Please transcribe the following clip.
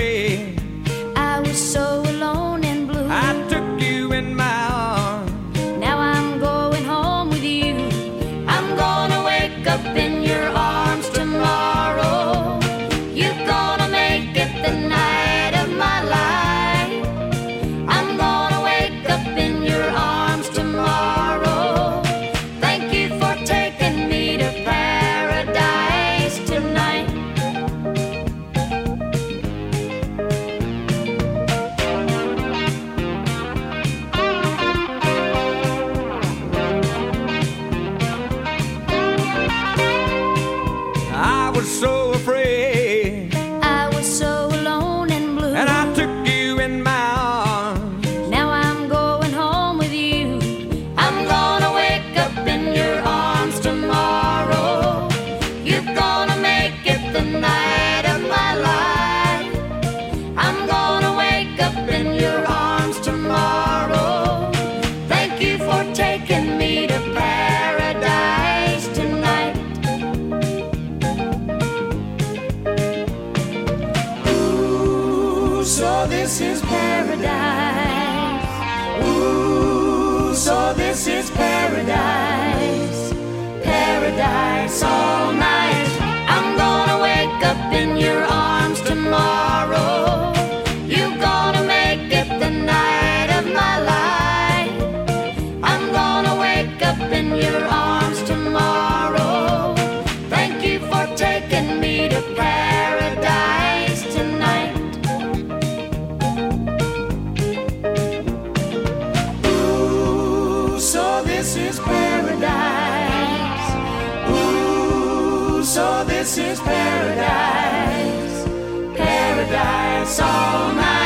afraid. I was so alone and blue. I took you in my arms. Now I'm going home with you. I'm gonna wake up in your arms tomorrow. You're gonna make it the night of my life. I'm gonna wake up in your arms tomorrow. Thank you for taking me to paradise tonight. I was so afraid, I was so alone and blue. and I took you in my arms. Now I'm going home with you. I'm gonna wake up in your arms tomorrow. You're gonna make it the night of my life. I'm gonna wake up in your arms tomorrow. Thank you for taking me to paradise tonight. Ooh, so this is paradise. Ooh, so this is paradise. Paradise all night. I'm gonna wake up in your arms tomorrow. You're gonna make it the night of my life. I'm gonna wake up in your arms tomorrow. Thank you for taking me to paradise tonight. Ooh, so this is paradise. Ooh, so this is paradise. Paradise all night.